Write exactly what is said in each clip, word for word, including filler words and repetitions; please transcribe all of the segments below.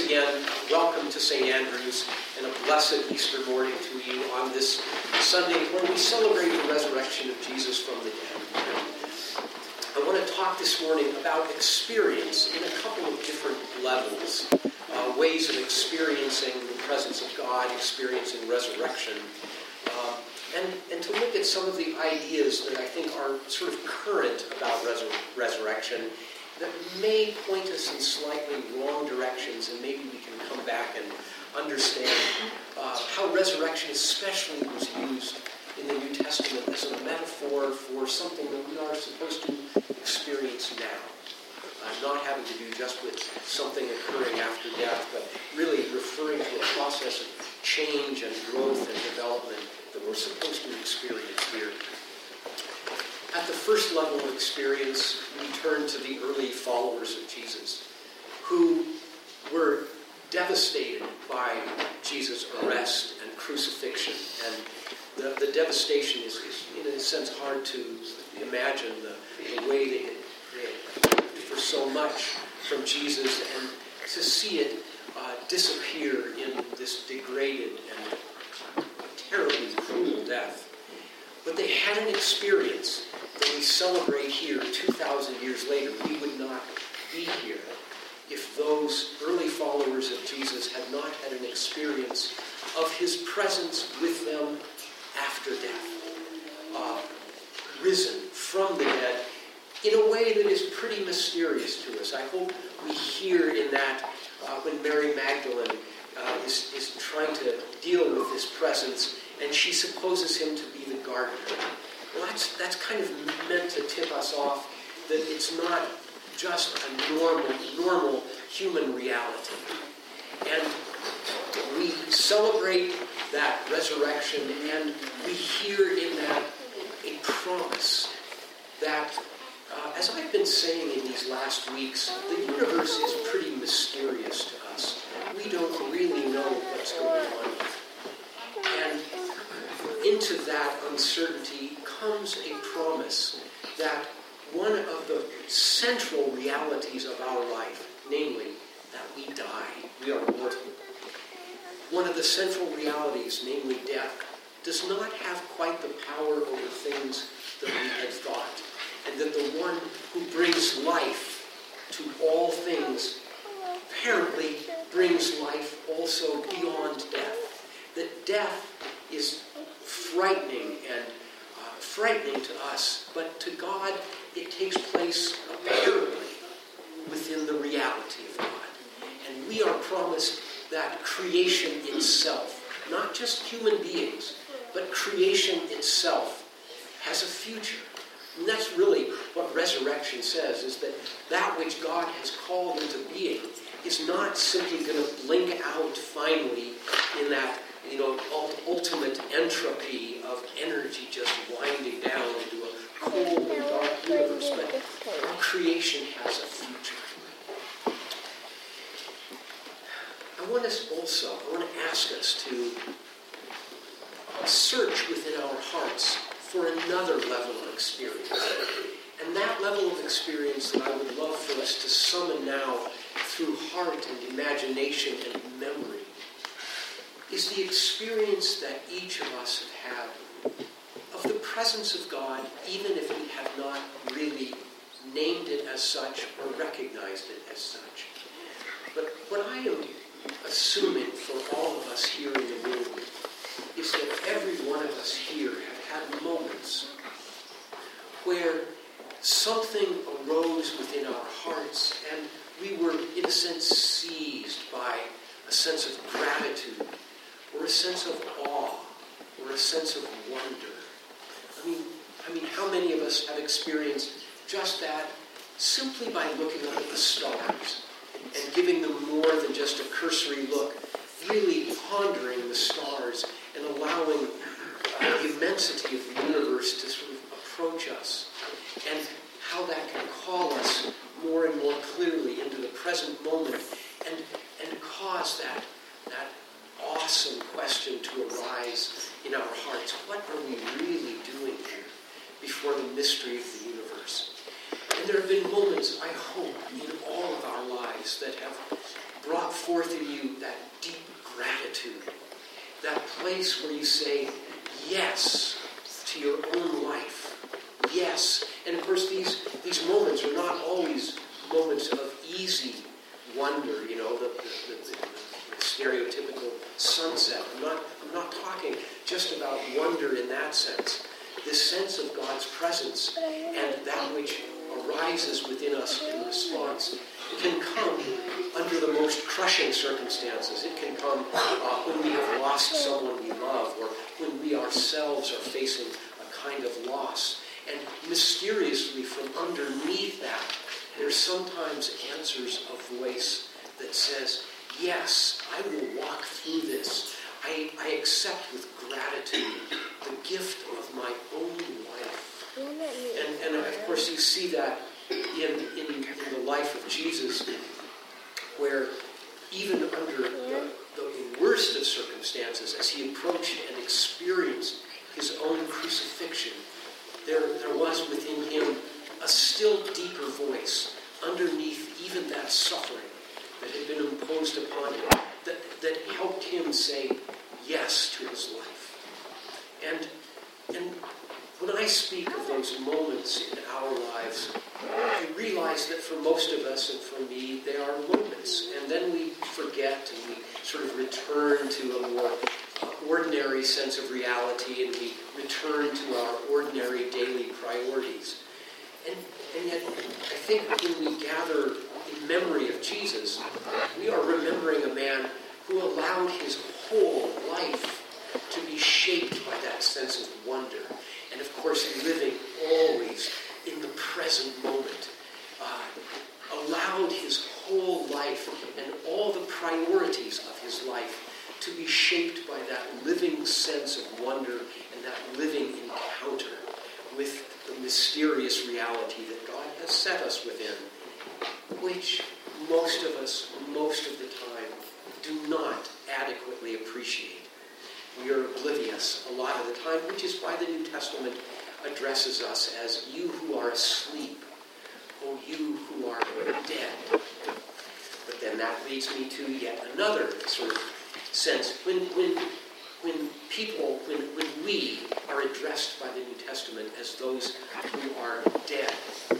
again, welcome to Saint Andrews and a blessed Easter morning to you on this Sunday where we celebrate the resurrection of Jesus from the dead. I want to talk this morning about experience in a couple of different levels, uh, ways of experiencing the presence of God, experiencing resurrection, uh, and, and to look at some of the ideas that I think are sort of current about resur- resurrection that may point us in slightly wrong directions, and maybe we can come back and understand uh, how resurrection especially was used in the New Testament as a metaphor for something that we are supposed to experience now. Uh, not having to do just with something occurring after death, but really referring to a process of change and growth and development that we're supposed to experience here. At the first level of experience, we turn to the early followers of Jesus, who were devastated by Jesus' arrest and crucifixion. And the, the devastation is, is, in a sense, hard to imagine the, the way they had, they had for so much from Jesus, and to see it uh, disappear in this degraded and terribly cruel death. But they had an experience that we celebrate here two thousand years later. We would not be here if those early followers of Jesus had not had an experience of his presence with them after death, uh, risen from the dead in a way that is pretty mysterious to us. I hope we hear in that uh, when Mary Magdalene uh, is, is trying to deal with this presence, and she supposes him to be the gardener. Well, that's, that's kind of meant to tip us off that it's not just a normal, normal human reality. And we celebrate that resurrection, and we hear in that a promise that, uh, as I've been saying in these last weeks, the universe is pretty mysterious to us. We don't really know what's going on. And into that uncertainty comes a promise that one of the central realities of our life, namely that we die, we are mortal. One of the central realities, namely death, does not have quite the power over things that we had thought, and that the one who brings life to all things apparently brings life also beyond death. That death is frightening and uh, frightening to us, but to God it takes place apparently within the reality of God. And we are promised that creation itself, not just human beings, but creation itself has a future. And that's really what resurrection says, is that that which God has called into being is not simply going to blink out finally in that, you know, ultimate entropy of energy just winding down into a cold and dark universe, but our creation has a future. I want us also, I want to ask us to search within our hearts for another level of experience. And that level of experience that I would love for us to summon now through heart and imagination and memory is the experience that each of us have had of the presence of God, even if we have not really named it as such or recognized it as such. But what I am assuming for all of us here in the room is that every one of us here have had moments where something arose within our hearts and we were, in a sense, seized by a sense of gratitude or a sense of awe or a sense of wonder. I mean, I mean, how many of us have experienced just that simply by looking up at the stars and giving them more than just a cursory look, really pondering the stars and allowing uh, the immensity of the universe to sort of approach us, and how that can call us more and more clearly into the present moment and, and cause that, that awesome question to arise in our hearts. What are we really doing here before the mystery of the universe? And there have been moments, I hope, in all of our lives that have brought forth in you that deep gratitude, that place where you say yes to your own life. Yes. And of course, these, these moments are not always moments of easy wonder, you know, the, the, the, the stereotypical sunset. I'm not, I'm not talking just about wonder in that sense. This sense of God's presence and that which arises within us in response can come under the most crushing circumstances. It can come uh, when we have lost someone we love, or when we ourselves are facing a kind of loss. And mysteriously, from underneath that, there's sometimes answers a voice that says, yes, I will walk through this. I, I accept with gratitude the gift of my own life. And, and of course, you see that in, in, in the life of Jesus, where even under the, the worst of circumstances, as he approached and experienced his own crucifixion, there, there was within him a still deeper voice underneath even that suffering that had been imposed upon him, that, that helped him say yes to his life. And, and when I speak of those moments in our lives, I realize that for most of us, and for me, they are moments. And then we forget and we sort of return to a more uh, ordinary sense of reality, and we return to our ordinary daily priorities. And, and yet, I think when we gather in memory of Jesus, we are remembering a man who allowed his whole life to be shaped by that sense of wonder. And of course, living always in the present moment. Uh, allowed his whole life and all the priorities of his life to be shaped by that living sense of wonder and that living encounter with the mysterious reality that God has set us within, which most of us, most of the time, do not adequately appreciate. We are oblivious a lot of the time, which is why the New Testament addresses us as you who are asleep, oh, you who are dead. But then that leads me to yet another sort of sense. When, when, when people, when, when we are addressed by the New Testament as those who are dead,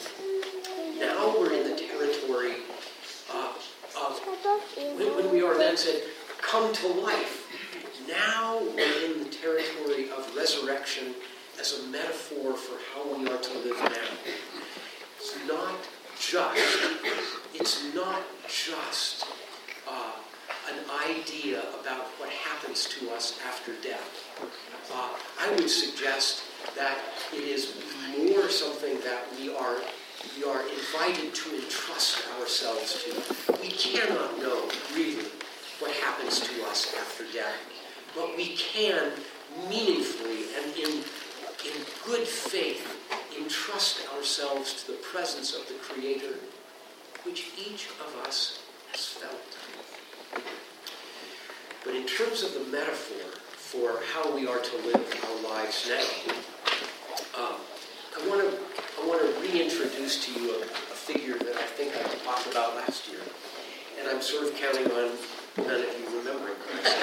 now we're in the territory uh, of, when, when we are then said, come to life. Now we're in the territory of resurrection as a metaphor for how we are to live now. It's not just, it's not just uh, an idea about what happens to us after death. Uh, I would suggest that it is more something that we are we are invited to entrust ourselves to. We cannot know really what happens to us after death, but we can meaningfully and in, in good faith entrust ourselves to the presence of the Creator, which each of us has felt. But in terms of the metaphor for how we are to live our lives now, um, I want to I want to reintroduce to you a, a figure that I think I talked about last year, and I'm sort of counting on none of you remembering Christ.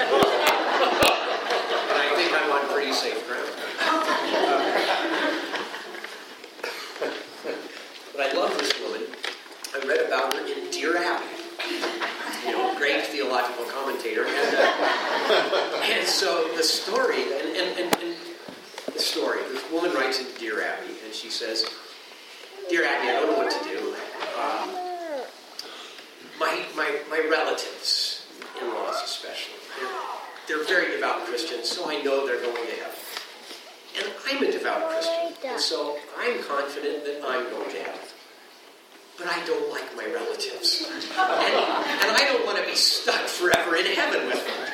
And I think I'm on pretty safe ground. Uh, but I love this woman. I read about her in Dear Abby. You know, great theological commentator. And, uh, and so the story, and, and, and, and the story, this woman writes in Dear Abby, and she says, Dear Abby, I don't know what to do. Um, my, my, my relatives, in-laws especially, they're, they're very devout Christians, so I know they're going to heaven. And I'm a devout Christian, and so I'm confident that I'm going to heaven. But I don't like my relatives. And, and I don't want to be stuck forever in heaven with them.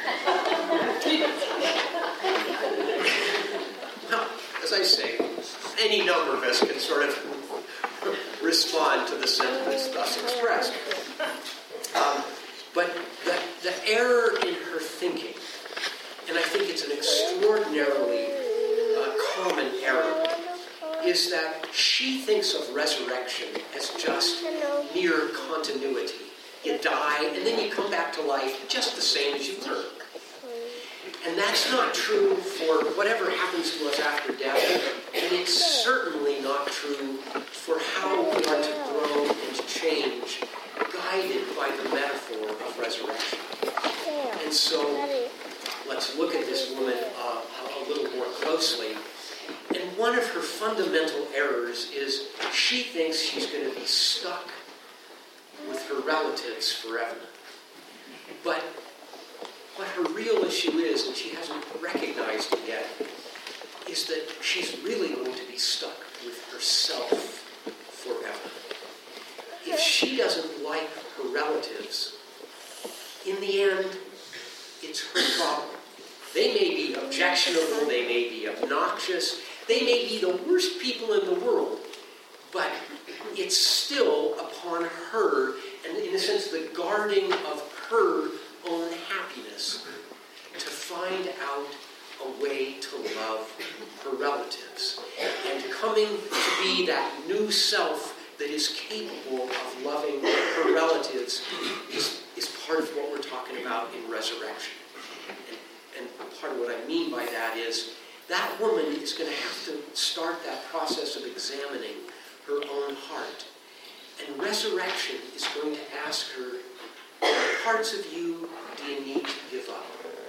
Well, as I say, any number of us can sort of respond to the sentiments thus expressed. Um, but the, the error in her thinking, and I think it's an extraordinarily uh, common error, is that she thinks of resurrection as just mere continuity. you die, and then you come back to life just the same as you were. And that's not true for whatever happens to us after death, and it's certainly not true for how we are to grow and to change, guided by the metaphor of resurrection. And so, let's look at this woman uh, a little more closely. And one of her fundamental errors is she thinks she's going to be stuck with her relatives forever. But what her real issue is, and she hasn't recognized it yet, is that she's really going to be stuck with herself forever. If she doesn't like her relatives, in the end, it's her problem. They may be objectionable, they may be obnoxious, they may be the worst people in the world, but it's still upon her, and in a sense, the guarding of her own happiness, to find out a way to love her relatives. And coming to be that new self that is capable of loving her relatives is, is part of what we're talking about in resurrection. And, and part of what I mean by that is that woman is going to have to start that process of examining her own heart. And resurrection is going to ask her, what parts of you do you need to give up?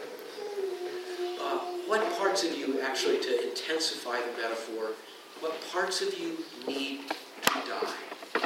Uh, what parts of you, actually, to intensify the metaphor, what parts of you need to die?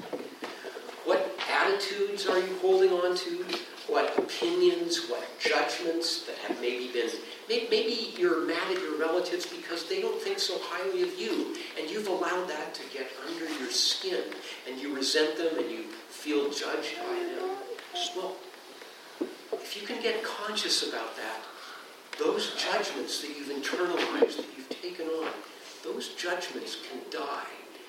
What attitudes are you holding on to? What opinions, what judgments that have maybe been... Maybe you're mad at your relatives because they don't think so highly of you, and you've allowed that to get under your skin, and you resent them, and you feel judged by them. Well, if you can get conscious about that, those judgments that you've internalized, that you've taken on, those judgments can die.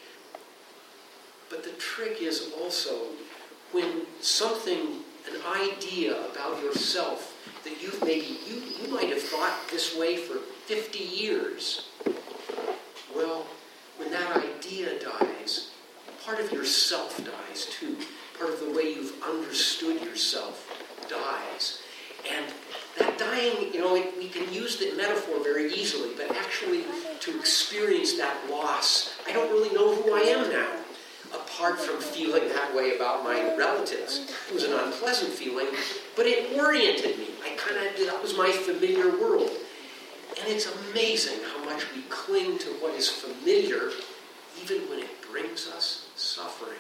But the trick is also when something, an idea about yourself that you've maybe, you, you might have thought this way for fifty years. Well, when that idea dies, part of yourself dies too. Part of the way you've understood yourself dies. And that dying, you know, we can use the metaphor very easily, but actually to experience that loss, I don't really know who I am now, apart from feeling that way about my relatives. It was an unpleasant feeling, but it oriented me. I kind of, that was my familiar world. And it's amazing how much we cling to what is familiar, even when it brings us suffering.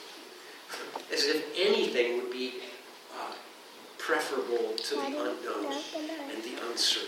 As if anything would be uh, preferable to the unknown and the uncertain.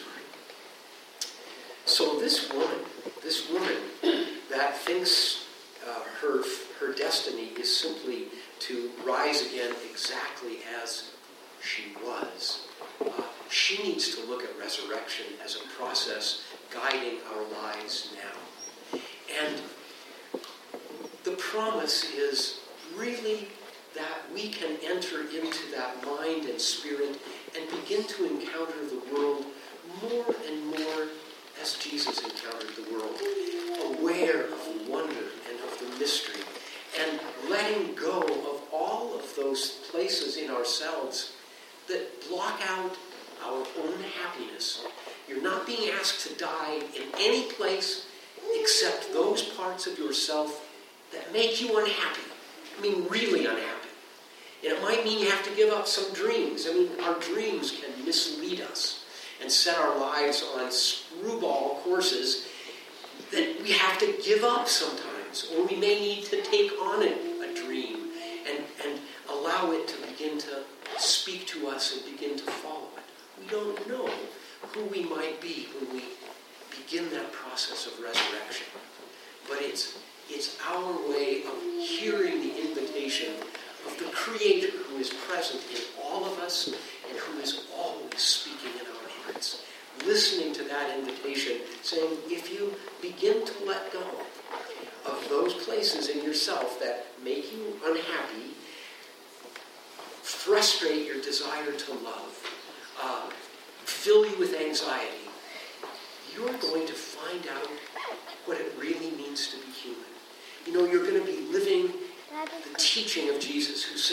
So this woman, this woman that thinks uh, her her destiny is simply to rise again exactly as she was, uh, she needs to look at resurrection as a process guiding our lives now. And the promise is really that we can enter into that mind and spirit and begin to encounter the world more and more as Jesus encountered the world, aware of the wonder and of the mystery, and letting go of all of those places in ourselves that block out our own happiness. You're not being asked to die in any place except those parts of yourself that make you unhappy. I mean, really unhappy. And it might mean you have to give up some dreams. I mean, our dreams can mislead us and set our lives on screwball courses that we have to give up sometimes. Or we may need to take on a, a dream and, and allow it to begin to speak to us and begin to follow it. We don't know who we might be when we begin that process of resurrection. But it's, it's our way of hearing the invitation of the Creator who is present in all of us and who is always speaking in our hearts. Listening to that invitation, saying, if you begin to let go of those places in yourself that make you unhappy, frustrate your desire to love, uh, fill you with anxiety, you're going to find out what it really means to be human. You know, you're going to be living the teaching of Jesus, who said,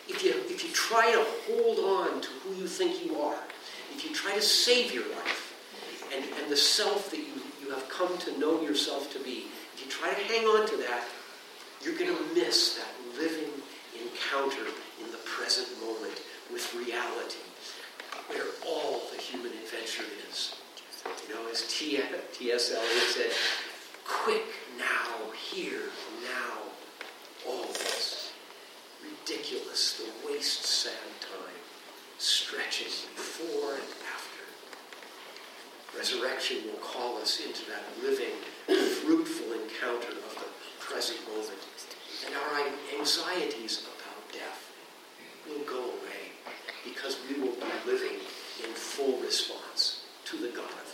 if you, if you try to hold on to who you think you are, if you try to save your life and, and the self that you, you have come to know yourself to be, if you try to hang on to that, you're going to miss that living encounter in the present moment with reality, where all the human adventure is. You know, as T S Eliot said, quick now, here, now, always. Ridiculous, the waste sad time, stretching before and after. Resurrection will call us into that living, fruitful encounter of the present moment. And our anxieties about death will go away because we will be living in full response to the God of